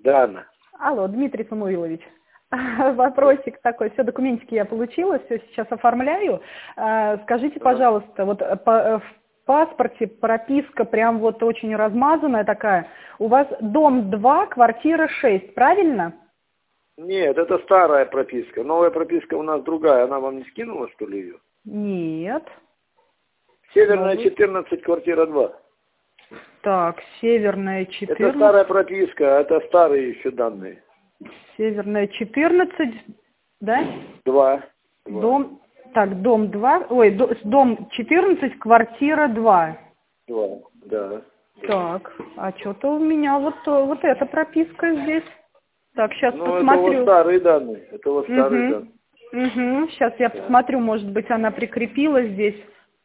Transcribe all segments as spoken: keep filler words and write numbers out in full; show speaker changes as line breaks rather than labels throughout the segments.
Да, Анна.
Алло, Дмитрий Самуилович. Вопросик такой. Все, документики я получила, все сейчас оформляю. Скажите, пожалуйста, вот по, в паспорте прописка прям вот очень размазанная такая. У вас дом два, квартира шесть, правильно?
Нет, это старая прописка. Новая прописка у нас другая. Она вам не скинула, что ли, ее?
Нет.
Северная четырнадцать, квартира два.
Так, Северная четырнадцать.
Это старая прописка, это старые еще данные.
Северная четырнадцать, да?
Два.
Дом, так, дом два, ой, дом четырнадцать, квартира два.
Два, да.
Так, а что-то у меня вот, вот эта прописка здесь. Так, сейчас
ну,
посмотрю.
это вот старые данные, это вот старые
угу.
данные.
Угу. Сейчас я да. посмотрю, может быть, она прикрепилась здесь.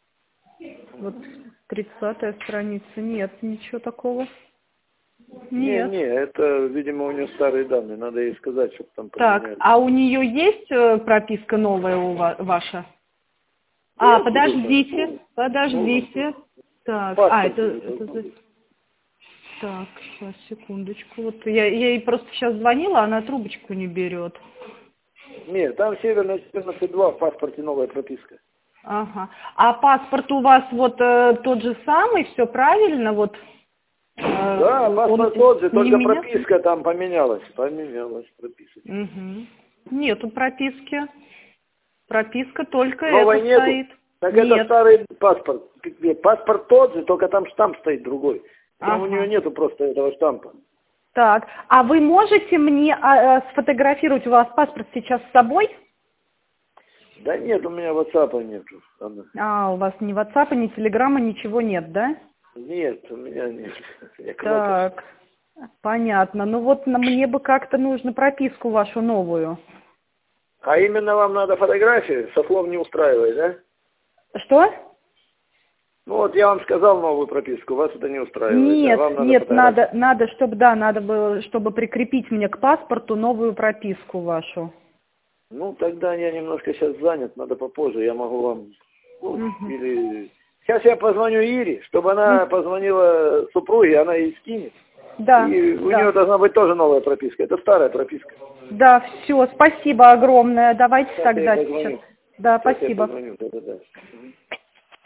Вот тридцатая страница, нет, ничего такого. Нет.
Не, не, это, видимо, у нее старые данные, надо ей сказать, чтобы там
Так,
поменяли.
а у нее есть прописка новая у вас, ваша? А,
я
подождите,
буду,
подождите. Так,
паспорт,
а, это, это... Так, сейчас, секундочку. Вот я, я ей просто сейчас звонила, она трубочку не берет.
Нет, там Северная четырнадцать два, в паспорте новая прописка.
Ага. А паспорт у вас вот э, тот же самый, все правильно? Вот, э,
да, паспорт тот же, только
меня...
прописка там поменялась. Поменялась прописка.
Угу. Нету прописки. Прописка только
Новой
это
нету?
стоит.
Так
Нет.
это старый паспорт. Паспорт тот же, только там штамп стоит другой. Там
Ага.
у нее нету просто этого штампа.
Так, а вы можете мне а, а, сфотографировать, у вас паспорт сейчас с собой?
Да нет, у меня ватсапа нету. Она...
А, у вас ни ватсапа, ни телеграмма, ничего нет, да?
Нет, у меня нет. Я
так, понятно. Ну вот на, мне бы как-то нужно прописку вашу новую.
А именно вам надо фотографии? Со слов не устраивает, да?
Что?
Ну вот я вам сказал новую прописку, вас это не устраивает.
Нет,
а вам надо
нет,
фотографии.
надо, надо, чтобы, да, надо было, чтобы прикрепить мне к паспорту новую прописку вашу.
Ну, тогда я немножко сейчас занят, надо попозже, я могу вам... Ну,
угу.
или... Сейчас я позвоню Ире, чтобы она угу. позвонила супруге, она ей скинет.
Да,
и у
да.
нее должна быть тоже новая прописка, это старая прописка.
Да, все, спасибо огромное, давайте
сейчас
тогда
я позвоню.
сейчас. Да,
сейчас
спасибо.
Я позвоню. Да, да, да.